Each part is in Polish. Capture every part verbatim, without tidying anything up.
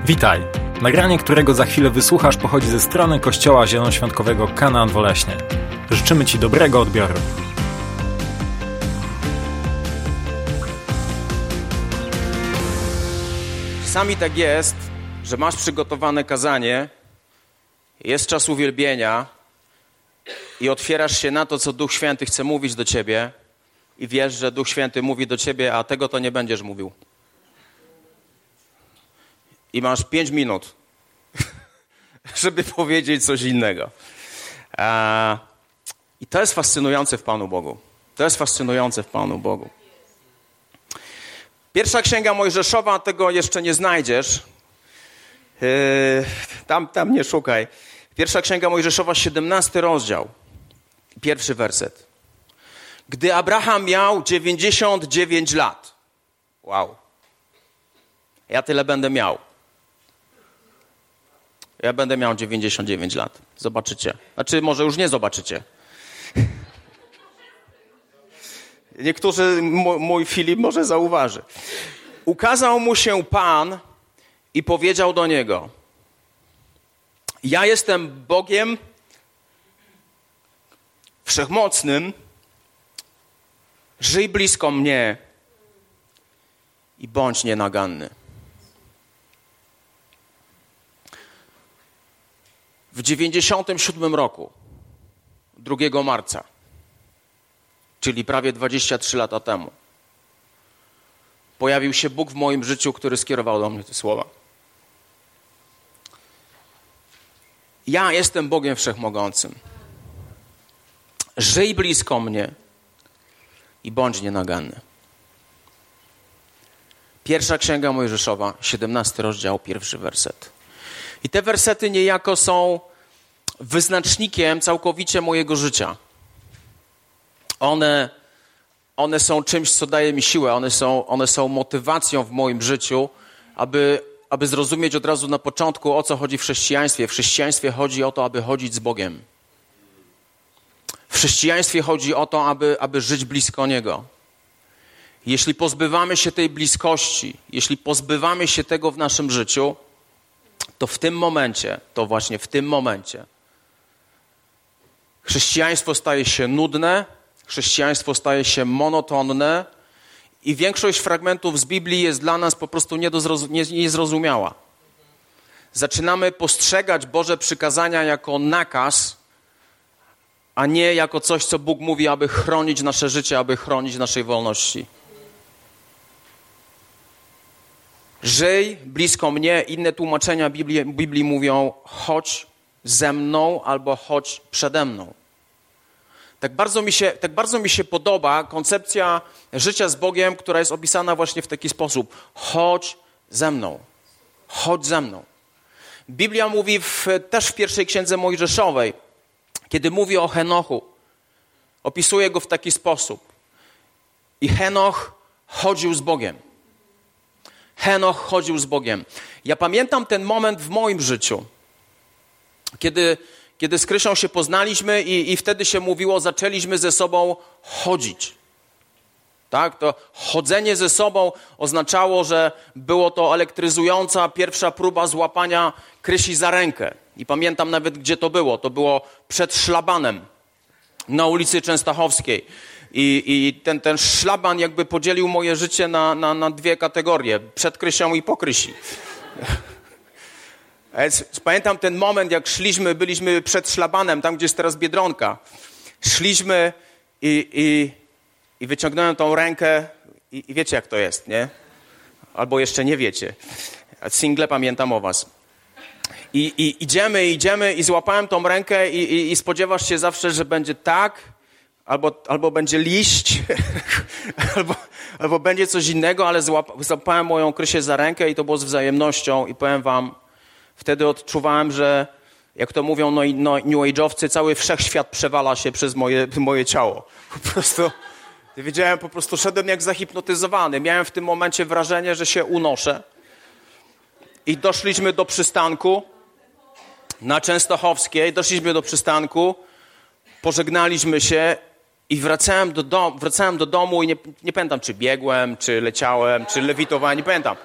Witaj! Nagranie, którego za chwilę wysłuchasz, pochodzi ze strony Kościoła Zielonoświątkowego Kanaan w Oleśnie. Życzymy Ci dobrego odbioru. Czasami tak jest, że masz przygotowane kazanie, jest czas uwielbienia i otwierasz się na to, co Duch Święty chce mówić do ciebie i wiesz, że Duch Święty mówi do ciebie, a tego to nie będziesz mówił. I masz pięć minut, żeby powiedzieć coś innego. A, I to jest fascynujące w Panu Bogu. To jest fascynujące w Panu Bogu. Pierwsza Księga Mojżeszowa, tego jeszcze nie znajdziesz. Yy, tam, tam nie szukaj. Pierwsza Księga Mojżeszowa, siedemnasty rozdział. Pierwszy werset. Gdy Abraham miał dziewięćdziesiąt dziewięć lat. Wow. Ja tyle będę miał. Ja będę miał dziewięćdziesiąt dziewięć lat. Zobaczycie. Znaczy, może już nie zobaczycie. Niektórzy, m- mój Filip może zauważy. Ukazał mu się Pan i powiedział do niego: ja jestem Bogiem Wszechmocnym, żyj blisko mnie i bądź nienaganny. W dziewięćdziesiątym siódmym roku, drugiego marca, czyli prawie dwadzieścia trzy lata temu, pojawił się Bóg w moim życiu, który skierował do mnie te słowa. Ja jestem Bogiem Wszechmogącym. Żyj blisko mnie i bądź nienaganny. Pierwsza Księga Mojżeszowa, siedemnasty rozdział, pierwszy werset. I te wersety niejako są wyznacznikiem całkowicie mojego życia. One, one są czymś, co daje mi siłę. One są, one są motywacją w moim życiu, aby, aby zrozumieć od razu na początku, o co chodzi w chrześcijaństwie. W chrześcijaństwie chodzi o to, aby chodzić z Bogiem. W chrześcijaństwie chodzi o to, aby, aby żyć blisko Niego. Jeśli pozbywamy się tej bliskości, jeśli pozbywamy się tego w naszym życiu, to w tym momencie, to właśnie w tym momencie chrześcijaństwo staje się nudne, chrześcijaństwo staje się monotonne i większość fragmentów z Biblii jest dla nas po prostu niezrozumiała. Zaczynamy postrzegać Boże przykazania jako nakaz, a nie jako coś, co Bóg mówi, aby chronić nasze życie, aby chronić naszej wolności. Żyj blisko mnie. Inne tłumaczenia Biblii, Biblii mówią: chodź ze mną albo chodź przede mną. Tak bardzo mi się, tak bardzo mi się podoba koncepcja życia z Bogiem, która jest opisana właśnie w taki sposób. Chodź ze mną. Chodź ze mną. Biblia mówi w, też w pierwszej Księdze Mojżeszowej, kiedy mówi o Henochu, opisuje go w taki sposób. I Henoch chodził z Bogiem. Henoch chodził z Bogiem. Ja pamiętam ten moment w moim życiu, kiedy, kiedy z Krysią się poznaliśmy i, i wtedy się mówiło, zaczęliśmy ze sobą chodzić. Tak? To chodzenie ze sobą oznaczało, że było to elektryzująca pierwsza próba złapania Krysi za rękę. I pamiętam nawet, gdzie to było. To było przed szlabanem na ulicy Częstochowskiej. I, i ten, ten szlaban jakby podzielił moje życie na, na, na dwie kategorie. Przed Krysią i po Krysi. Pamiętam ten moment, jak szliśmy, byliśmy przed szlabanem, tam gdzie jest teraz Biedronka. Szliśmy i, i, i wyciągnąłem tą rękę i, i wiecie, jak to jest, nie? Albo jeszcze nie wiecie. Single, pamiętam o was. I, i idziemy, idziemy i złapałem tą rękę i, i, i spodziewasz się zawsze, że będzie tak, albo, albo będzie liść, albo, albo będzie coś innego, ale złap, złapałem moją Krysię za rękę i to było z wzajemnością i powiem wam, wtedy odczuwałem, że jak to mówią no, no, New Age'owcy, cały wszechświat przewala się przez moje, moje ciało. Po prostu, wiedziałem, po prostu szedłem jak zahipnotyzowany. Miałem w tym momencie wrażenie, że się unoszę. I doszliśmy do przystanku na Częstochowskiej, doszliśmy do przystanku, pożegnaliśmy się i wracałem do, dom, wracałem do domu i nie, nie pamiętam, czy biegłem, czy leciałem, czy lewitowałem, nie pamiętam.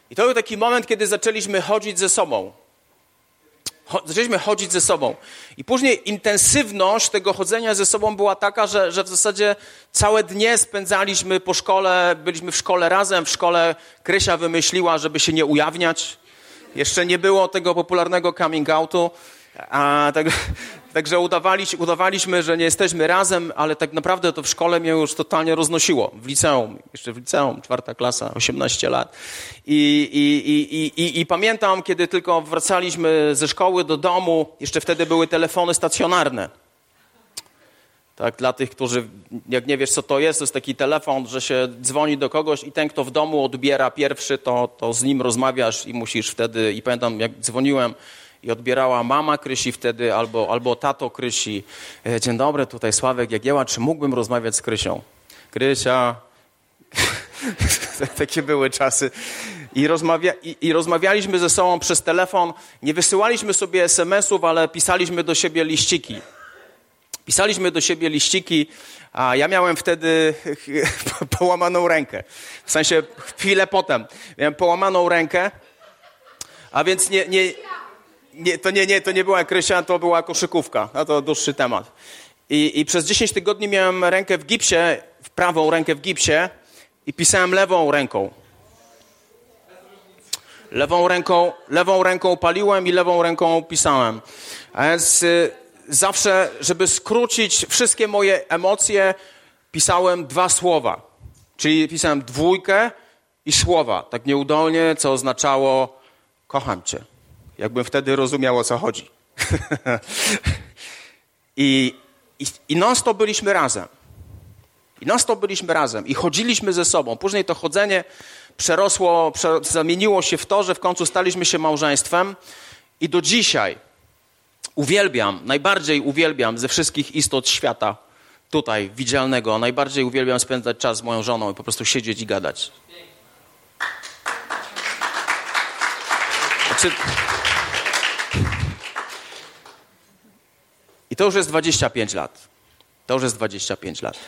I to był taki moment, kiedy zaczęliśmy chodzić ze sobą. Cho- zaczęliśmy chodzić ze sobą. I później intensywność tego chodzenia ze sobą była taka, że, że w zasadzie całe dnie spędzaliśmy po szkole, byliśmy w szkole razem. W szkole Krysia wymyśliła, żeby się nie ujawniać. Jeszcze nie było tego popularnego coming outu. A tak, także udawaliśmy, udawaliśmy, że nie jesteśmy razem, ale tak naprawdę to w szkole mnie już totalnie roznosiło. W liceum, jeszcze w liceum, czwarta klasa, osiemnaście lat. I, i, i, i, i pamiętam, kiedy tylko wracaliśmy ze szkoły do domu, jeszcze wtedy były telefony stacjonarne. Tak, dla tych, którzy, jak nie wiesz, co to jest, to jest taki telefon, że się dzwoni do kogoś i ten, kto w domu odbiera pierwszy, to, to z nim rozmawiasz i musisz wtedy, i pamiętam, jak dzwoniłem, i odbierała mama Krysi wtedy, albo, albo tato Krysi. Dzień dobry, tutaj Sławek Jagieła, czy mógłbym rozmawiać z Krysią? Krysia. Takie były czasy. I, rozmawia, i, I rozmawialiśmy ze sobą przez telefon. Nie wysyłaliśmy sobie es em esów, ale pisaliśmy do siebie liściki. Pisaliśmy do siebie liściki, a ja miałem wtedy połamaną rękę. W sensie chwilę potem. Miałem połamaną rękę, a więc nie... nie Nie, to nie, nie, to nie była Krysia, to była koszykówka. No to dłuższy temat. I, I przez dziesięć tygodni miałem rękę w gipsie, w prawą rękę w gipsie i pisałem lewą ręką. Lewą ręką, lewą ręką paliłem i lewą ręką pisałem. A więc y, zawsze, żeby skrócić wszystkie moje emocje, pisałem dwa słowa. Czyli pisałem dwójkę i słowa. Tak nieudolnie, co oznaczało kocham cię. Jakbym wtedy rozumiał, o co chodzi. I, i, I non-stop byliśmy razem. I non-stop byliśmy razem. I chodziliśmy ze sobą. Później to chodzenie przerosło, prze, zamieniło się w to, że w końcu staliśmy się małżeństwem. I do dzisiaj uwielbiam, najbardziej uwielbiam ze wszystkich istot świata tutaj widzialnego, najbardziej uwielbiam spędzać czas z moją żoną i po prostu siedzieć i gadać. Znaczy... I to już jest dwadzieścia pięć lat. To już jest dwadzieścia pięć lat.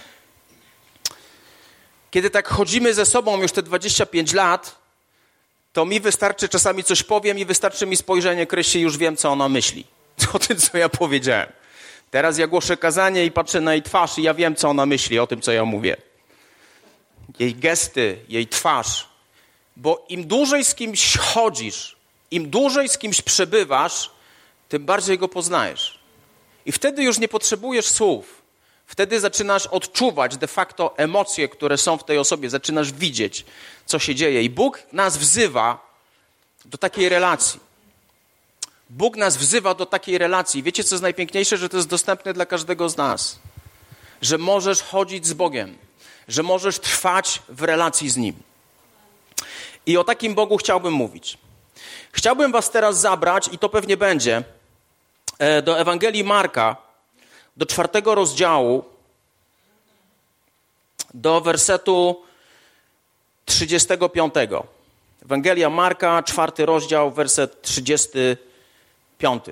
Kiedy tak chodzimy ze sobą już te dwadzieścia pięć lat, to mi wystarczy, czasami coś powiem i wystarczy mi spojrzenie Krysi i już wiem, co ona myśli. O tym, co ja powiedziałem. Teraz ja głoszę kazanie i patrzę na jej twarz i ja wiem, co ona myśli o tym, co ja mówię. Jej gesty, jej twarz. Bo im dłużej z kimś chodzisz, im dłużej z kimś przebywasz, tym bardziej go poznajesz. I wtedy już nie potrzebujesz słów. Wtedy zaczynasz odczuwać de facto emocje, które są w tej osobie. Zaczynasz widzieć, co się dzieje. I Bóg nas wzywa do takiej relacji. Bóg nas wzywa do takiej relacji. Wiecie, co jest najpiękniejsze? Że to jest dostępne dla każdego z nas. Że możesz chodzić z Bogiem. Że możesz trwać w relacji z Nim. I o takim Bogu chciałbym mówić. Chciałbym was teraz zabrać, i to pewnie będzie, do Ewangelii Marka, do czwartego rozdziału, do wersetu trzydziestego piątego. Ewangelia Marka, czwarty rozdział, werset trzydziesty piąty.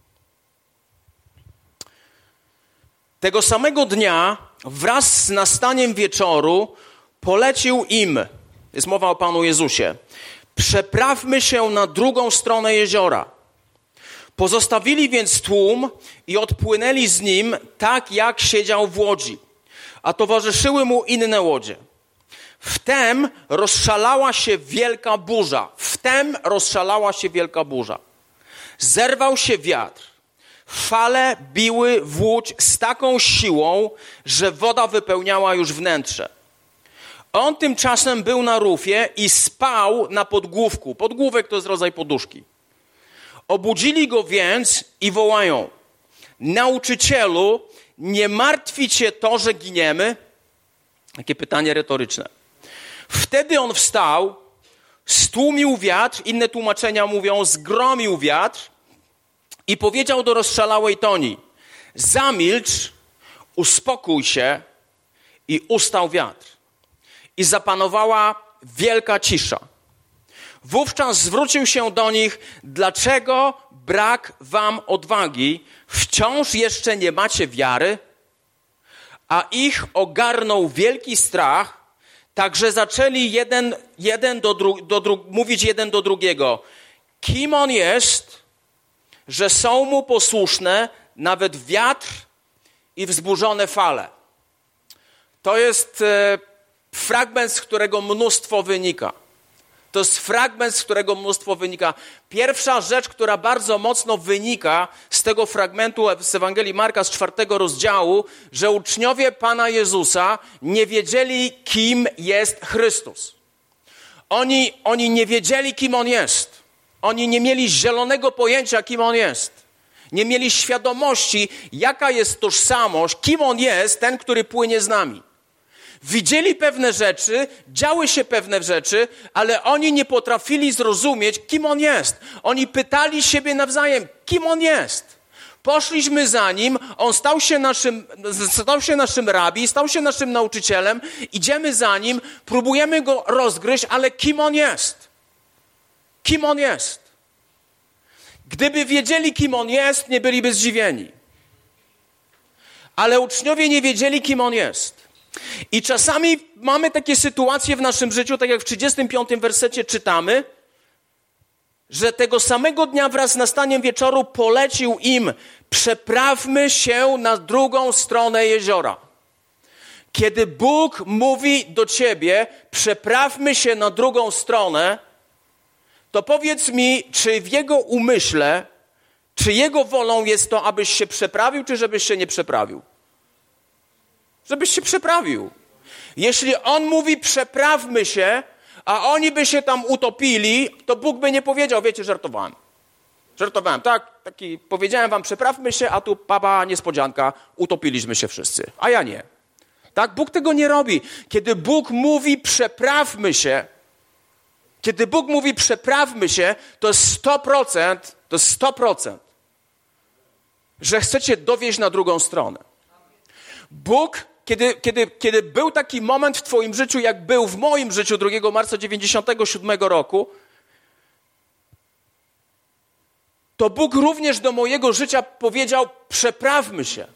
Tego samego dnia, wraz z nastaniem wieczoru, polecił im, jest mowa o Panu Jezusie, przeprawmy się na drugą stronę jeziora. Pozostawili więc tłum i odpłynęli z nim tak, jak siedział w łodzi, a towarzyszyły mu inne łodzie. Wtem rozszalała się wielka burza. Wtem rozszalała się wielka burza. Zerwał się wiatr. Fale biły w łódź z taką siłą, że woda wypełniała już wnętrze. On tymczasem był na rufie i spał na podgłówku. Podgłówek to jest rodzaj poduszki. Obudzili go więc i wołają: nauczycielu, nie martwi cię to, że giniemy? Takie pytanie retoryczne. Wtedy on wstał, stłumił wiatr, inne tłumaczenia mówią zgromił wiatr i powiedział do rozszalałej toni: zamilcz, uspokój się, i ustał wiatr. I zapanowała wielka cisza. Wówczas zwrócił się do nich: dlaczego brak wam odwagi? Wciąż jeszcze nie macie wiary? A ich ogarnął wielki strach. Także zaczęli jeden, jeden do dru, do dru, mówić jeden do drugiego, kim on jest, że są mu posłuszne nawet wiatr i wzburzone fale. To jest e, fragment, z którego mnóstwo wynika. To jest fragment, z którego mnóstwo wynika. Pierwsza rzecz, która bardzo mocno wynika z tego fragmentu z Ewangelii Marka z czwartego rozdziału, że uczniowie Pana Jezusa nie wiedzieli, kim jest Chrystus. Oni, oni nie wiedzieli, kim On jest. Oni nie mieli zielonego pojęcia, kim On jest. Nie mieli świadomości, jaka jest tożsamość, kim On jest, ten, który płynie z nami. Widzieli pewne rzeczy, działy się pewne rzeczy, ale oni nie potrafili zrozumieć, kim On jest. Oni pytali siebie nawzajem, kim On jest. Poszliśmy za Nim, On stał się naszym, stał się naszym rabi, stał się naszym nauczycielem, idziemy za Nim, próbujemy Go rozgryźć, ale kim On jest? Kim On jest? Gdyby wiedzieli, kim On jest, nie byliby zdziwieni. Ale uczniowie nie wiedzieli, kim On jest. I czasami mamy takie sytuacje w naszym życiu, tak jak w trzydziestym piątym wersecie czytamy, że tego samego dnia wraz z nastaniem wieczoru polecił im, przeprawmy się na drugą stronę jeziora. Kiedy Bóg mówi do ciebie, przeprawmy się na drugą stronę, to powiedz mi, czy w Jego umyśle, czy Jego wolą jest to, abyś się przeprawił, czy żebyś się nie przeprawił? Żebyś się przeprawił. Jeśli On mówi, przeprawmy się, a oni by się tam utopili, to Bóg by nie powiedział, wiecie, żartowałem. Żartowałem, tak? Taki, powiedziałem wam, przeprawmy się, a tu papa, niespodzianka, utopiliśmy się wszyscy. A ja nie. Tak? Bóg tego nie robi. Kiedy Bóg mówi, przeprawmy się, kiedy Bóg mówi, przeprawmy się, to jest sto procent, to jest sto procent, że chcecie dowieźć na drugą stronę. Bóg, kiedy, kiedy, kiedy był taki moment w twoim życiu, jak był w moim życiu drugiego marca dziewięćdziesiątego siódmego roku, to Bóg również do mojego życia powiedział, przeprawmy się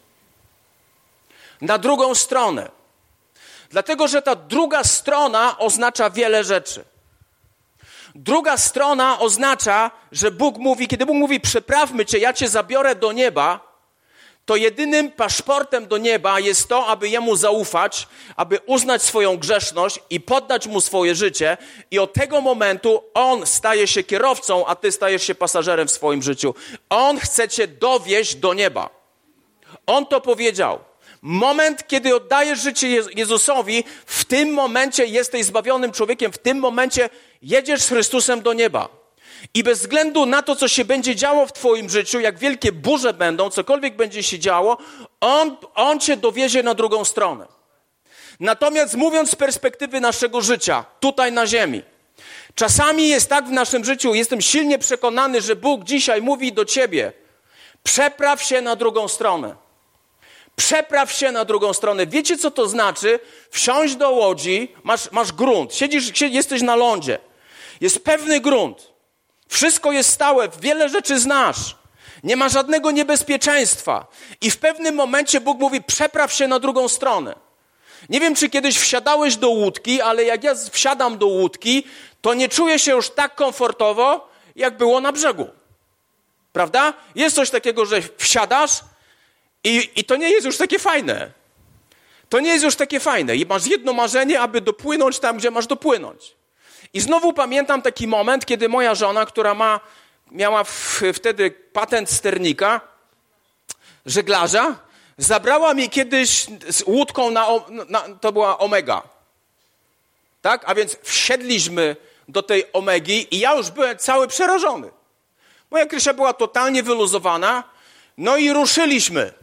na drugą stronę. Dlatego, że ta druga strona oznacza wiele rzeczy. Druga strona oznacza, że Bóg mówi, kiedy Bóg mówi, przeprawmy cię, ja cię zabiorę do nieba, to jedynym paszportem do nieba jest to, aby Jemu zaufać, aby uznać swoją grzeszność i poddać Mu swoje życie i od tego momentu On staje się kierowcą, a ty stajesz się pasażerem w swoim życiu. On chce cię dowieźć do nieba. On to powiedział. Moment, kiedy oddajesz życie Jezusowi, w tym momencie jesteś zbawionym człowiekiem, w tym momencie jedziesz z Chrystusem do nieba. I bez względu na to, co się będzie działo w twoim życiu, jak wielkie burze będą, cokolwiek będzie się działo, On, on cię dowiezie na drugą stronę. Natomiast mówiąc z perspektywy naszego życia, tutaj na ziemi, czasami jest tak w naszym życiu, jestem silnie przekonany, że Bóg dzisiaj mówi do ciebie, przepraw się na drugą stronę. Przepraw się na drugą stronę. Wiecie, co to znaczy? Wsiąść do łodzi, masz, masz grunt, siedzisz, jesteś na lądzie. Jest pewny grunt. Wszystko jest stałe, wiele rzeczy znasz. Nie ma żadnego niebezpieczeństwa. I w pewnym momencie Bóg mówi, przepraw się na drugą stronę. Nie wiem, czy kiedyś wsiadałeś do łódki, ale jak ja wsiadam do łódki, to nie czuję się już tak komfortowo, jak było na brzegu. Prawda? Jest coś takiego, że wsiadasz i, i to nie jest już takie fajne. To nie jest już takie fajne. I masz jedno marzenie, aby dopłynąć tam, gdzie masz dopłynąć. I znowu pamiętam taki moment, kiedy moja żona, która ma, miała w, wtedy patent sternika, żeglarza, zabrała mi kiedyś z łódką na, na to była Omega. Tak? A więc wsiedliśmy do tej Omegi i ja już byłem cały przerażony. Moja Krysia była totalnie wyluzowana, no i ruszyliśmy.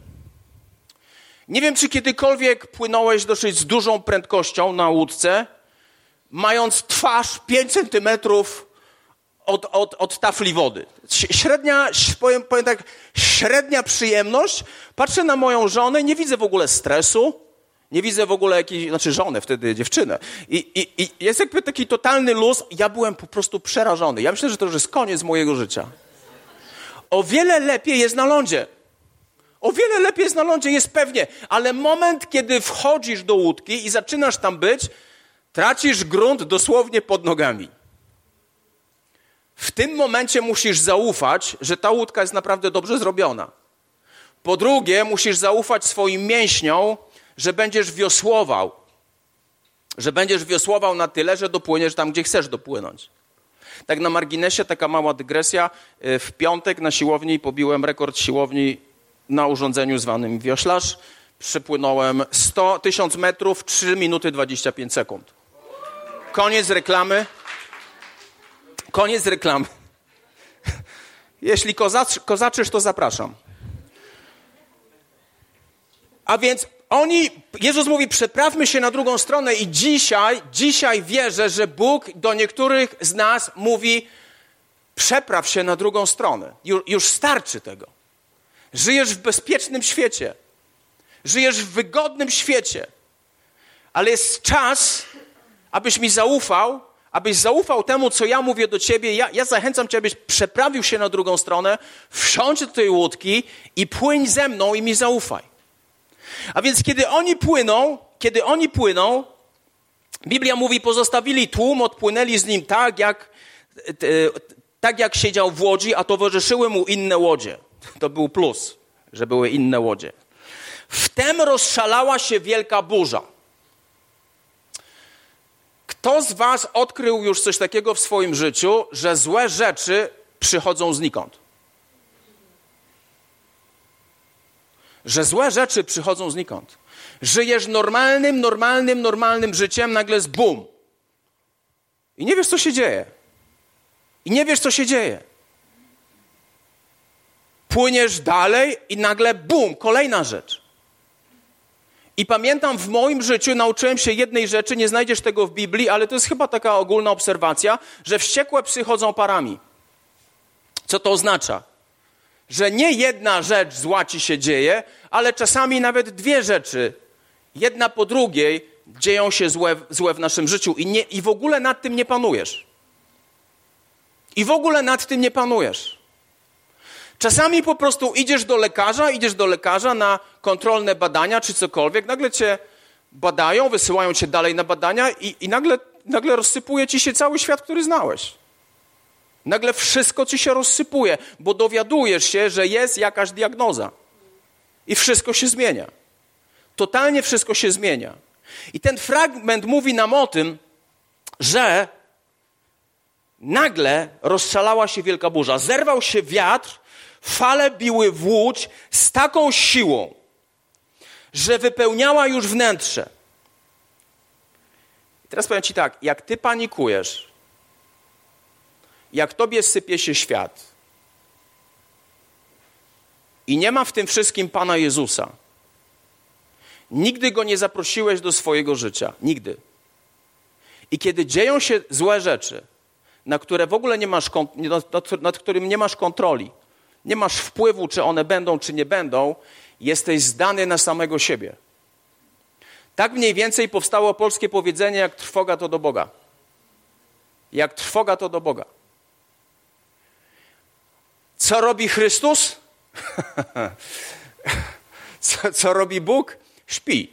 Nie wiem, czy kiedykolwiek płynąłeś dosyć z dużą prędkością na łódce, mając twarz pięć centymetrów od, od, od tafli wody. Średnia, powiem, powiem tak, średnia przyjemność. Patrzę na moją żonę, nie widzę w ogóle stresu, nie widzę w ogóle jakiejś, znaczy żonę, wtedy dziewczynę. I, i, i jest jakby taki totalny luz. Ja byłem po prostu przerażony. Ja myślę, że to już jest koniec mojego życia. O wiele lepiej jest na lądzie. O wiele lepiej jest na lądzie, jest pewnie. Ale moment, kiedy wchodzisz do łódki i zaczynasz tam być, Tracisz grunt dosłownie pod nogami. W tym momencie musisz zaufać, że ta łódka jest naprawdę dobrze zrobiona. Po drugie, musisz zaufać swoim mięśniom, że będziesz wiosłował. Że będziesz wiosłował na tyle, że dopłyniesz tam, gdzie chcesz dopłynąć. Tak na marginesie, taka mała dygresja. W piątek na siłowni pobiłem rekord siłowni na urządzeniu zwanym wioślarz. Przepłynąłem sto tysiąc metrów, trzy minuty dwadzieścia pięć sekund. Koniec reklamy. Koniec reklamy. Jeśli kozacz, kozaczysz, to zapraszam. A więc oni, Jezus mówi, przeprawmy się na drugą stronę i dzisiaj, dzisiaj wierzę, że Bóg do niektórych z nas mówi, przepraw się na drugą stronę. Ju, już starczy tego. Żyjesz w bezpiecznym świecie. Żyjesz w wygodnym świecie. Ale jest czas, abyś mi zaufał, abyś zaufał temu, co ja mówię do ciebie. Ja, ja zachęcam cię, abyś przeprawił się na drugą stronę, wsiądź do tej łódki i płyń ze mną i mi zaufaj. A więc kiedy oni płyną, kiedy oni płyną, Biblia mówi, pozostawili tłum, odpłynęli z nim tak, jak, tak jak siedział w łodzi, a towarzyszyły mu inne łodzie. To był plus, że były inne łodzie. Wtem rozszalała się wielka burza. Kto z was odkrył już coś takiego w swoim życiu, że złe rzeczy przychodzą znikąd? Że złe rzeczy przychodzą znikąd. Żyjesz normalnym, normalnym, normalnym życiem, nagle jest bum. I nie wiesz, co się dzieje. I nie wiesz, co się dzieje. Płyniesz dalej i nagle bum, kolejna rzecz. I pamiętam, w moim życiu nauczyłem się jednej rzeczy, nie znajdziesz tego w Biblii, ale to jest chyba taka ogólna obserwacja, że wściekłe psy chodzą parami. Co to oznacza? Że nie jedna rzecz zła ci się dzieje, ale czasami nawet dwie rzeczy, jedna po drugiej, dzieją się złe, złe w naszym życiu i, nie, i w ogóle nad tym nie panujesz. I w ogóle nad tym nie panujesz. Czasami po prostu idziesz do lekarza, idziesz do lekarza na kontrolne badania czy cokolwiek, nagle cię badają, wysyłają cię dalej na badania i, i nagle, nagle rozsypuje ci się cały świat, który znałeś. Nagle wszystko ci się rozsypuje, bo dowiadujesz się, że jest jakaś diagnoza. I wszystko się zmienia. Totalnie wszystko się zmienia. I ten fragment mówi nam o tym, że nagle rozszalała się wielka burza. Zerwał się wiatr, fale biły w łódź z taką siłą, że wypełniała już wnętrze. I teraz powiem ci tak, jak ty panikujesz, jak tobie sypie się świat i nie ma w tym wszystkim Pana Jezusa, nigdy Go nie zaprosiłeś do swojego życia. Nigdy. I kiedy dzieją się złe rzeczy, na które w ogóle nie masz, nad, nad którym nie masz kontroli, nie masz wpływu, czy one będą, czy nie będą, jesteś zdany na samego siebie. Tak mniej więcej powstało polskie powiedzenie, jak trwoga to do Boga. Jak trwoga to do Boga. Co robi Chrystus? co, co robi Bóg? Śpi.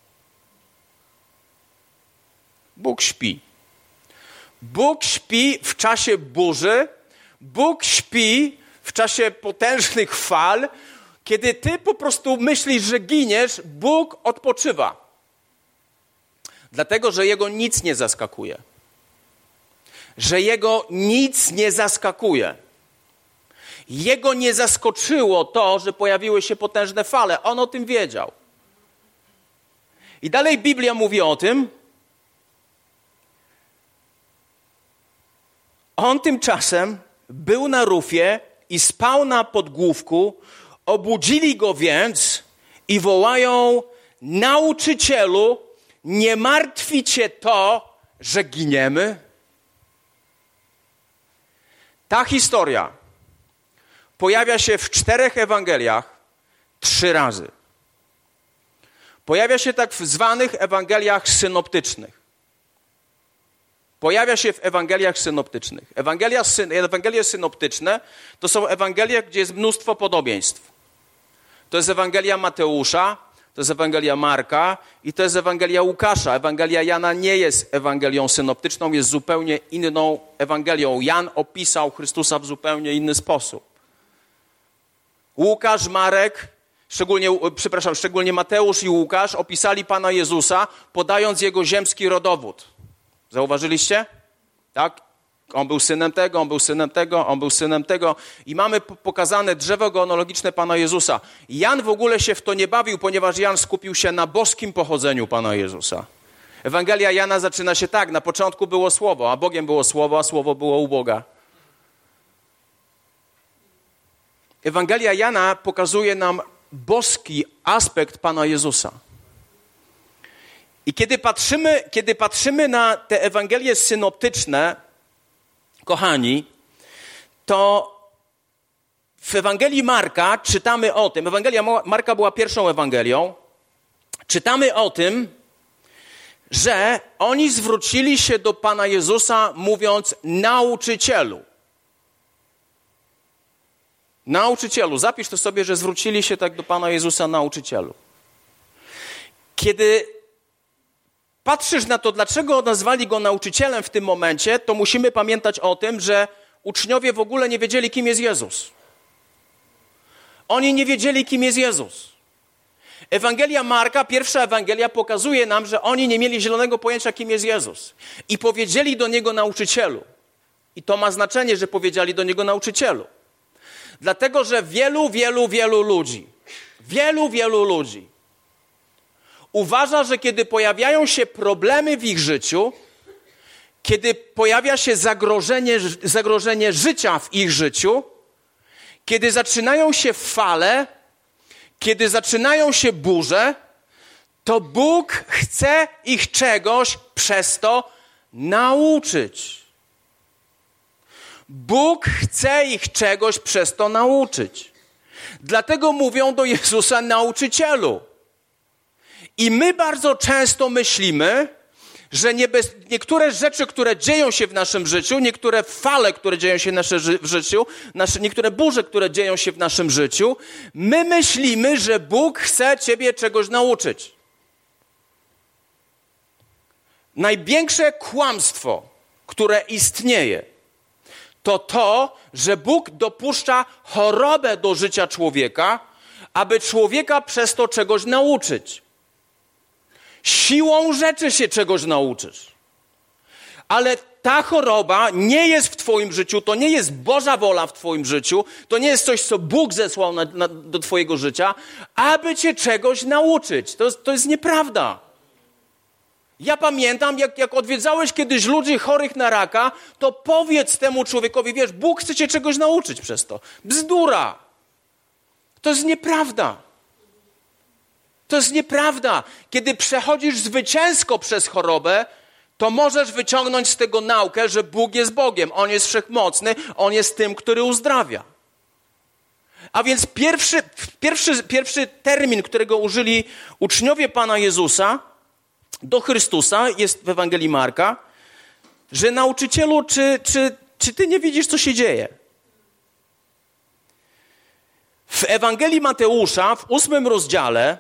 Bóg śpi. Bóg śpi w czasie burzy. Bóg śpi w czasie potężnych fal. Kiedy ty po prostu myślisz, że giniesz, Bóg odpoczywa. Dlatego, że Jego nic nie zaskakuje. Że Jego nic nie zaskakuje. Jego nie zaskoczyło to, że pojawiły się potężne fale. On o tym wiedział. I dalej Biblia mówi o tym. On tymczasem był na rufie i spał na podgłówku. Obudzili go więc i wołają: nauczycielu, nie martwi cię to, że giniemy? Ta historia pojawia się w czterech Ewangeliach trzy razy. Pojawia się tak w zwanych Ewangeliach synoptycznych. Pojawia się w Ewangeliach synoptycznych. Ewangelia, Ewangelie synoptyczne to są Ewangelie, gdzie jest mnóstwo podobieństw. To jest Ewangelia Mateusza, to jest Ewangelia Marka i to jest Ewangelia Łukasza. Ewangelia Jana nie jest Ewangelią synoptyczną, jest zupełnie inną Ewangelią. Jan opisał Chrystusa w zupełnie inny sposób. Łukasz, Marek, szczególnie, przepraszam, szczególnie Mateusz i Łukasz opisali Pana Jezusa, podając Jego ziemski rodowód. Zauważyliście? Tak? On był synem tego, on był synem tego, on był synem tego. I mamy pokazane drzewo genealogiczne Pana Jezusa. Jan w ogóle się w to nie bawił, ponieważ Jan skupił się na boskim pochodzeniu Pana Jezusa. Ewangelia Jana zaczyna się tak. Na początku było Słowo, a Bogiem było Słowo, a Słowo było u Boga. Ewangelia Jana pokazuje nam boski aspekt Pana Jezusa. I kiedy patrzymy, kiedy patrzymy na te Ewangelie synoptyczne, kochani, to w Ewangelii Marka czytamy o tym, Ewangelia Marka była pierwszą Ewangelią, czytamy o tym, że oni zwrócili się do Pana Jezusa mówiąc nauczycielu. Nauczycielu, zapisz to sobie, że zwrócili się tak do Pana Jezusa nauczycielu. Kiedy patrzysz na to, dlaczego nazwali go nauczycielem w tym momencie, to musimy pamiętać o tym, że uczniowie w ogóle nie wiedzieli, kim jest Jezus. Oni nie wiedzieli, kim jest Jezus. Ewangelia Marka, pierwsza Ewangelia, pokazuje nam, że oni nie mieli zielonego pojęcia, kim jest Jezus. I powiedzieli do Niego nauczycielu. I to ma znaczenie, że powiedzieli do Niego nauczycielu. Dlatego, że wielu, wielu, wielu ludzi, wielu, wielu ludzi uważa, że kiedy pojawiają się problemy w ich życiu, kiedy pojawia się zagrożenie, zagrożenie życia w ich życiu, kiedy zaczynają się fale, kiedy zaczynają się burze, to Bóg chce ich czegoś przez to nauczyć. Bóg chce ich czegoś przez to nauczyć. Dlatego mówią do Jezusa nauczycielu. I my bardzo często myślimy, że niebez... niektóre rzeczy, które dzieją się w naszym życiu, niektóre fale, które dzieją się w naszym ży... w życiu, nasze... niektóre burze, które dzieją się w naszym życiu, my myślimy, że Bóg chce ciebie czegoś nauczyć. Największe kłamstwo, które istnieje, to to, że Bóg dopuszcza chorobę do życia człowieka, aby człowieka przez to czegoś nauczyć. Siłą rzeczy się czegoś nauczysz. Ale ta choroba nie jest w twoim życiu, to nie jest Boża wola w twoim życiu, to nie jest coś, co Bóg zesłał na, na, do twojego życia, aby cię czegoś nauczyć. To, to jest nieprawda. Ja pamiętam, jak, jak odwiedzałeś kiedyś ludzi chorych na raka, to powiedz temu człowiekowi, wiesz, Bóg chce cię czegoś nauczyć przez to. Bzdura. To jest nieprawda. To jest nieprawda. Kiedy przechodzisz zwycięsko przez chorobę, to możesz wyciągnąć z tego naukę, że Bóg jest Bogiem. On jest wszechmocny, On jest tym, który uzdrawia. A więc pierwszy, pierwszy, pierwszy termin, którego użyli uczniowie Pana Jezusa do Chrystusa, jest w Ewangelii Marka, że nauczycielu, czy, czy, czy ty nie widzisz, co się dzieje? W Ewangelii Mateusza, w ósmym rozdziale,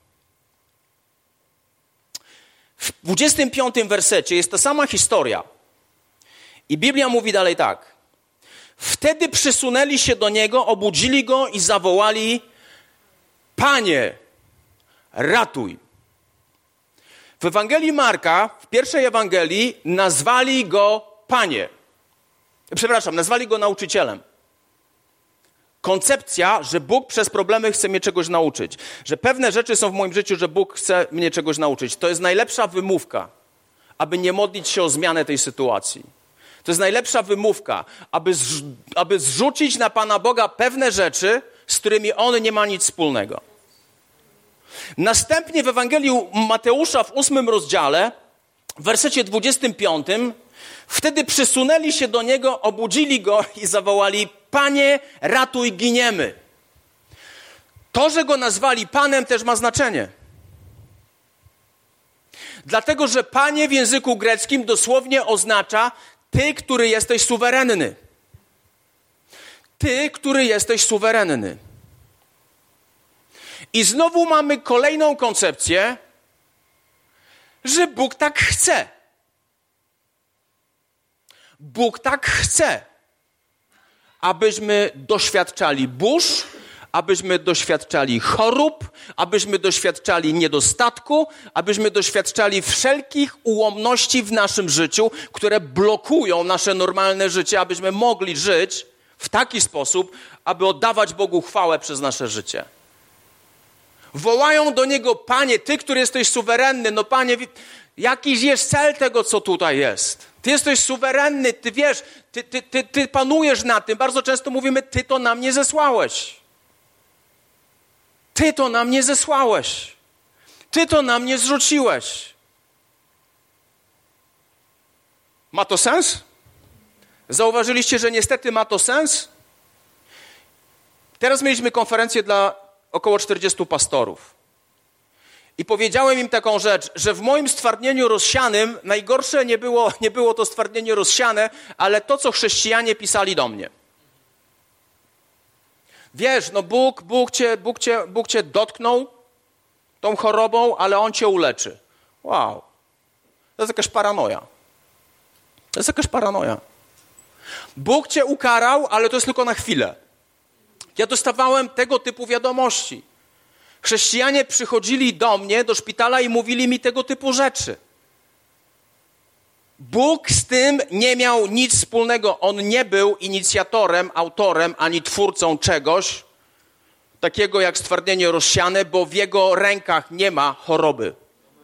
w dwudziestym piątym wersecie jest ta sama historia. I Biblia mówi dalej tak. Wtedy przysunęli się do Niego, obudzili Go i zawołali: Panie, ratuj. W Ewangelii Marka, w pierwszej Ewangelii, nazwali Go Panie. Przepraszam, nazwali Go nauczycielem. Koncepcja, że Bóg przez problemy chce mnie czegoś nauczyć. Że pewne rzeczy są w moim życiu, że Bóg chce mnie czegoś nauczyć. To jest najlepsza wymówka, aby nie modlić się o zmianę tej sytuacji. To jest najlepsza wymówka, aby, zrz- aby zrzucić na Pana Boga pewne rzeczy, z którymi On nie ma nic wspólnego. Następnie w Ewangelii Mateusza w ósmym rozdziale, w wersecie dwudziestym piątym, wtedy przysunęli się do Niego, obudzili Go i zawołali: Panie, ratuj, giniemy. To, że Go nazwali Panem, też ma znaczenie. Dlatego, że Panie w języku greckim dosłownie oznacza Ty, który jesteś suwerenny. Ty, który jesteś suwerenny. I znowu mamy kolejną koncepcję, że Bóg tak chce. Bóg tak chce, abyśmy doświadczali burz, abyśmy doświadczali chorób, abyśmy doświadczali niedostatku, abyśmy doświadczali wszelkich ułomności w naszym życiu, które blokują nasze normalne życie, abyśmy mogli żyć w taki sposób, aby oddawać Bogu chwałę przez nasze życie. Wołają do Niego: Panie, Ty, który jesteś suwerenny, no Panie, jakiś jest cel tego, co tutaj jest. Ty jesteś suwerenny, Ty wiesz, ty, ty, ty, ty panujesz nad tym. Bardzo często mówimy: Ty to nam nie zesłałeś. Ty to nam nie zesłałeś. Ty to nam nie zrzuciłeś. Ma to sens? Zauważyliście, że niestety ma to sens? Teraz mieliśmy konferencję dla około czterdziestu pastorów. I powiedziałem im taką rzecz, że w moim stwardnieniu rozsianym najgorsze nie było, nie było to stwardnienie rozsiane, ale to, co chrześcijanie pisali do mnie. Wiesz, no Bóg, Bóg, cię, Bóg, cię, Bóg cię dotknął tą chorobą, ale On cię uleczy. Wow. To jest jakaś paranoja. To jest jakaś paranoja. Bóg cię ukarał, ale to jest tylko na chwilę. Ja dostawałem tego typu wiadomości. Chrześcijanie przychodzili do mnie, do szpitala i mówili mi tego typu rzeczy. Bóg z tym nie miał nic wspólnego. On nie był inicjatorem, autorem, ani twórcą czegoś takiego jak stwardnienie rozsiane, bo w Jego rękach nie ma choroby.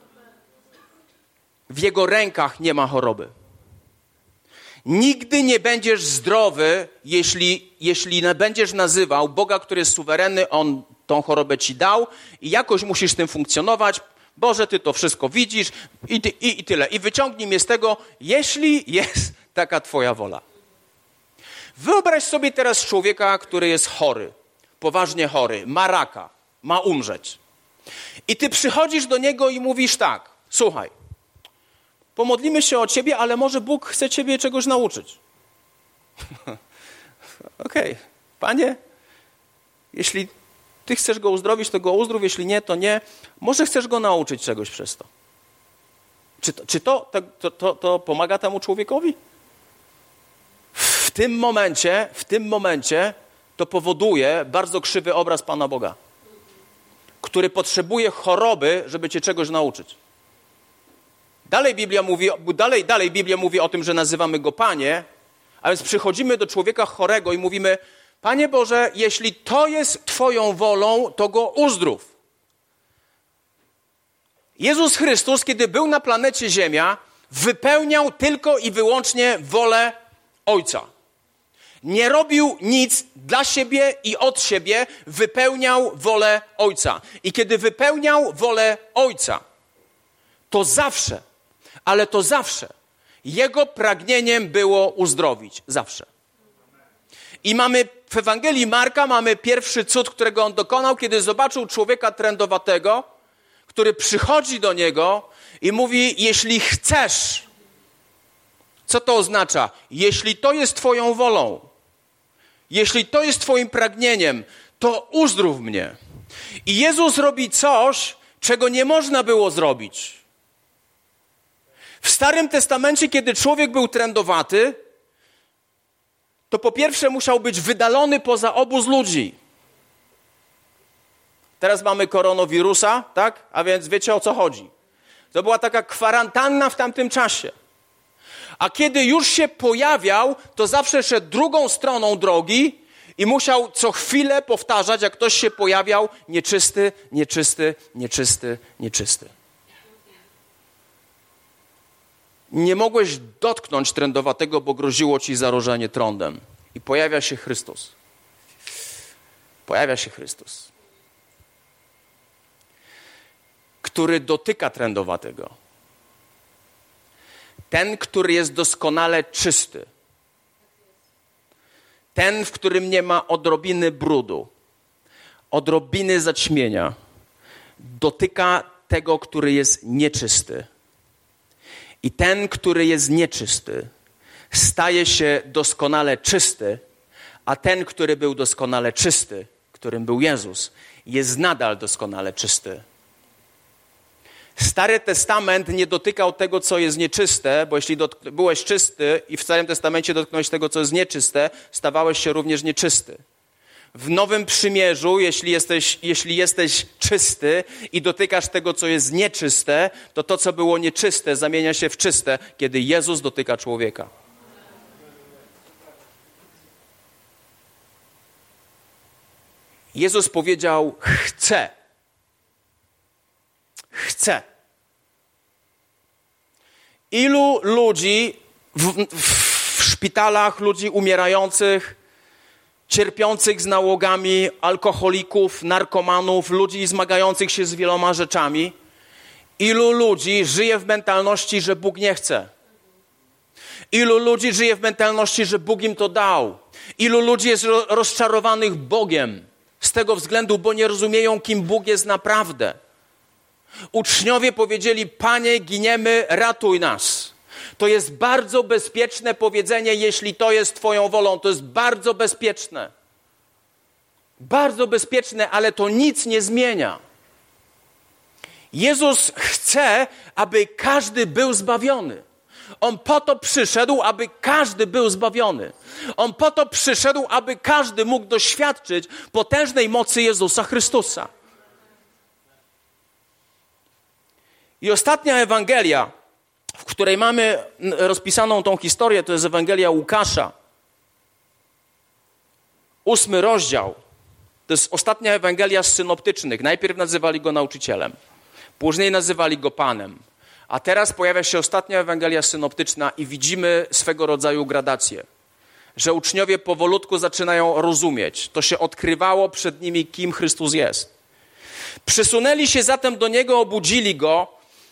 W Jego rękach nie ma choroby. Nigdy nie będziesz zdrowy, jeśli, jeśli będziesz nazywał Boga, który jest suwerenny, On tą chorobę ci dał i jakoś musisz z tym funkcjonować. Boże, Ty to wszystko widzisz i, ty, i, i tyle. I wyciągnij mnie z tego, jeśli jest taka Twoja wola. Wyobraź sobie teraz człowieka, który jest chory, poważnie chory, ma raka, ma umrzeć. I Ty przychodzisz do niego i mówisz tak: słuchaj, pomodlimy się o Ciebie, ale może Bóg chce Ciebie czegoś nauczyć. Okej, okay. Panie, jeśli Ty chcesz go uzdrowić, to go uzdrów, jeśli nie, to nie. Może chcesz go nauczyć czegoś przez to. Czy to, czy to, to, to, to pomaga temu człowiekowi? W tym momencie, w tym momencie to powoduje bardzo krzywy obraz Pana Boga, który potrzebuje choroby, żeby cię czegoś nauczyć. Dalej Biblia mówi, dalej, dalej Biblia mówi o tym, że nazywamy go Panie, a więc przychodzimy do człowieka chorego i mówimy: Panie Boże, jeśli to jest Twoją wolą, to go uzdrów. Jezus Chrystus, kiedy był na planecie Ziemia, wypełniał tylko i wyłącznie wolę Ojca. Nie robił nic dla siebie i od siebie, wypełniał wolę Ojca. I kiedy wypełniał wolę Ojca, to zawsze, ale to zawsze, Jego pragnieniem było uzdrowić. Zawsze. I mamy w Ewangelii Marka mamy pierwszy cud, którego on dokonał, kiedy zobaczył człowieka trędowatego, który przychodzi do niego i mówi: jeśli chcesz. Co to oznacza? Jeśli to jest Twoją wolą, jeśli to jest Twoim pragnieniem, to uzdrów mnie. I Jezus robi coś, czego nie można było zrobić. W Starym Testamencie, kiedy człowiek był trędowaty, to po pierwsze musiał być wydalony poza obóz ludzi. Teraz mamy koronawirusa, tak? A więc wiecie, o co chodzi. To była taka kwarantanna w tamtym czasie. A kiedy już się pojawiał, to zawsze szedł drugą stroną drogi i musiał co chwilę powtarzać, jak ktoś się pojawiał: nieczysty, nieczysty, nieczysty, nieczysty. Nie mogłeś dotknąć trędowatego, bo groziło ci zarażenie trądem. I pojawia się Chrystus. Pojawia się Chrystus, który dotyka trędowatego. Ten, który jest doskonale czysty. Ten, w którym nie ma odrobiny brudu, odrobiny zaćmienia. Dotyka tego, który jest nieczysty. I ten, który jest nieczysty, staje się doskonale czysty, a ten, który był doskonale czysty, którym był Jezus, jest nadal doskonale czysty. Stary Testament nie dotykał tego, co jest nieczyste, bo jeśli dotk- byłeś czysty i w Starym Testamencie dotknąłeś tego, co jest nieczyste, stawałeś się również nieczysty. W Nowym Przymierzu, jeśli jesteś, jeśli jesteś czysty i dotykasz tego, co jest nieczyste, to to, co było nieczyste, zamienia się w czyste, kiedy Jezus dotyka człowieka. Jezus powiedział: chcę. Chcę. Ilu ludzi w, w szpitalach, ludzi umierających, cierpiących z nałogami, alkoholików, narkomanów, ludzi zmagających się z wieloma rzeczami, ilu ludzi żyje w mentalności, że Bóg nie chce? Ilu ludzi żyje w mentalności, że Bóg im to dał? Ilu ludzi jest rozczarowanych Bogiem z tego względu, bo nie rozumieją, kim Bóg jest naprawdę? Uczniowie powiedzieli: Panie, giniemy, ratuj nas. To jest bardzo bezpieczne powiedzenie, jeśli to jest Twoją wolą. To jest bardzo bezpieczne. Bardzo bezpieczne, ale to nic nie zmienia. Jezus chce, aby każdy był zbawiony. On po to przyszedł, aby każdy był zbawiony. On po to przyszedł, aby każdy mógł doświadczyć potężnej mocy Jezusa Chrystusa. I ostatnia Ewangelia, w której mamy rozpisaną tą historię, to jest Ewangelia Łukasza. Ósmy rozdział. To jest ostatnia Ewangelia z synoptycznych. Najpierw nazywali go nauczycielem, później nazywali go Panem. A teraz pojawia się ostatnia Ewangelia synoptyczna i widzimy swego rodzaju gradację. Że uczniowie powolutku zaczynają rozumieć. To się odkrywało przed nimi, kim Chrystus jest. Przysunęli się zatem do Niego, obudzili Go.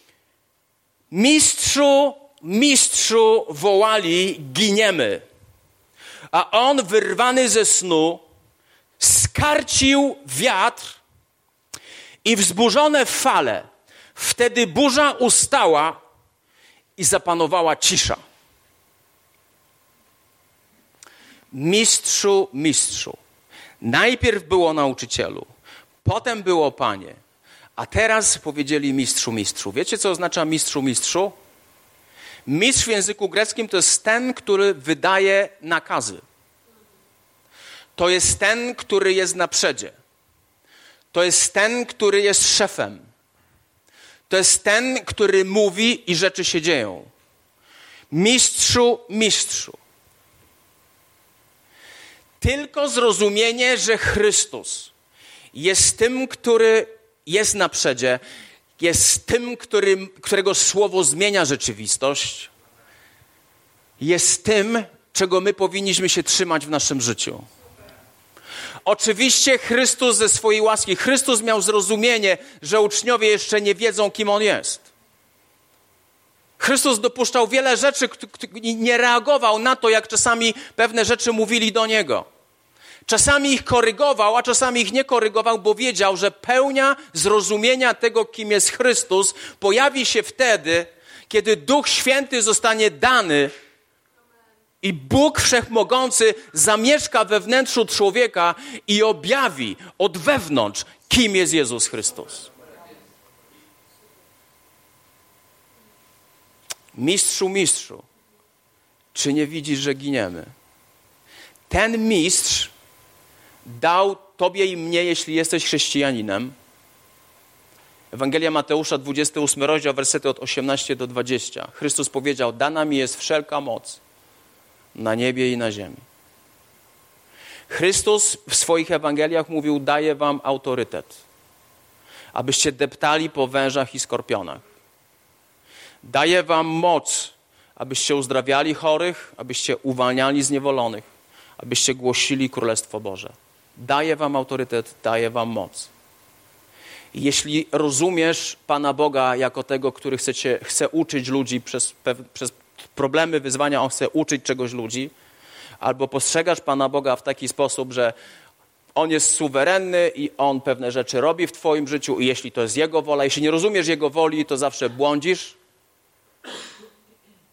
Mistrzu, mistrzu, wołali: giniemy. A On, wyrwany ze snu, skarcił wiatr i wzburzone fale. Wtedy burza ustała i zapanowała cisza. Mistrzu, mistrzu. Najpierw było nauczycielu, potem było Panie, a teraz powiedzieli mistrzu, mistrzu. Wiecie, co oznacza mistrzu, mistrzu? Mistrz w języku greckim to jest ten, który wydaje nakazy. To jest ten, który jest na przedzie. To jest ten, który jest szefem. To jest ten, który mówi i rzeczy się dzieją. Mistrzu, mistrzu. Tylko zrozumienie, że Chrystus jest tym, który jest na przedzie, jest tym, który, którego słowo zmienia rzeczywistość, jest tym, czego my powinniśmy się trzymać w naszym życiu. Oczywiście Chrystus ze swojej łaski, Chrystus miał zrozumienie, że uczniowie jeszcze nie wiedzą, kim On jest. Chrystus dopuszczał wiele rzeczy i nie reagował na to, jak czasami pewne rzeczy mówili do Niego. Czasami ich korygował, a czasami ich nie korygował, bo wiedział, że pełnia zrozumienia tego, kim jest Chrystus, pojawi się wtedy, kiedy Duch Święty zostanie dany i Bóg Wszechmogący zamieszka we wnętrzu człowieka i objawi od wewnątrz, kim jest Jezus Chrystus. Mistrzu, mistrzu, czy nie widzisz, że giniemy? Ten mistrz dał tobie i mnie, jeśli jesteś chrześcijaninem. Ewangelia Mateusza, dwudziesty ósmy rozdział, wersety od osiemnastego do dwudziestego. Chrystus powiedział: dana mi jest wszelka moc na niebie i na ziemi. Chrystus w swoich Ewangeliach mówił: daję wam autorytet, abyście deptali po wężach i skorpionach. Daję wam moc, abyście uzdrawiali chorych, abyście uwalniali zniewolonych, abyście głosili Królestwo Boże. Daję wam autorytet, daję wam moc. I jeśli rozumiesz Pana Boga jako tego, który chce, cię, chce uczyć ludzi przez, przez problemy, wyzwania, On chce uczyć czegoś ludzi, albo postrzegasz Pana Boga w taki sposób, że On jest suwerenny i On pewne rzeczy robi w twoim życiu i jeśli to jest Jego wola, jeśli nie rozumiesz Jego woli, to zawsze błądzisz.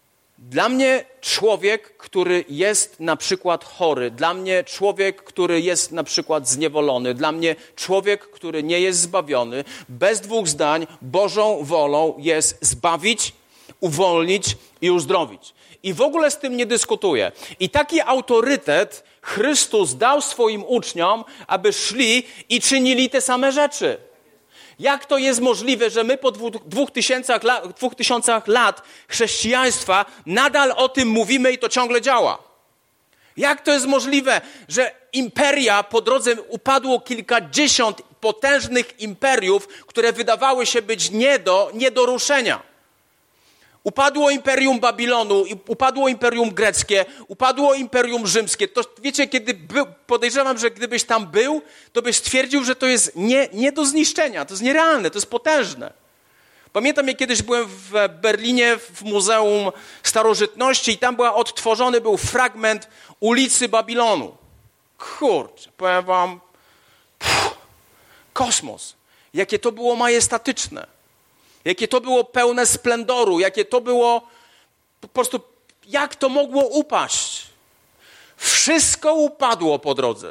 Dla mnie człowiek, który jest na przykład chory, dla mnie człowiek, który jest na przykład zniewolony, dla mnie człowiek, który nie jest zbawiony, bez dwóch zdań Bożą wolą jest zbawić, uwolnić i uzdrowić. I w ogóle z tym nie dyskutuję. I taki autorytet Chrystus dał swoim uczniom, aby szli i czynili te same rzeczy. Jak to jest możliwe, że my po dwóch, dwóch, tysiącach lat, dwóch tysiącach lat chrześcijaństwa nadal o tym mówimy i to ciągle działa? Jak to jest możliwe, że imperia po drodze upadło kilkadziesiąt potężnych imperiów, które wydawały się być nie do, nie do ruszenia? Upadło Imperium Babilonu, upadło Imperium Greckie, upadło Imperium Rzymskie. To wiecie, kiedy był, podejrzewam, że gdybyś tam był, to byś stwierdził, że to jest nie, nie do zniszczenia, to jest nierealne, to jest potężne. Pamiętam, jak kiedyś byłem w Berlinie w Muzeum Starożytności i tam była odtworzony był fragment ulicy Babilonu. Kurczę, powiem wam, pff, kosmos, jakie to było majestatyczne. Jakie to było pełne splendoru, jakie to było, po prostu, jak to mogło upaść? Wszystko upadło po drodze.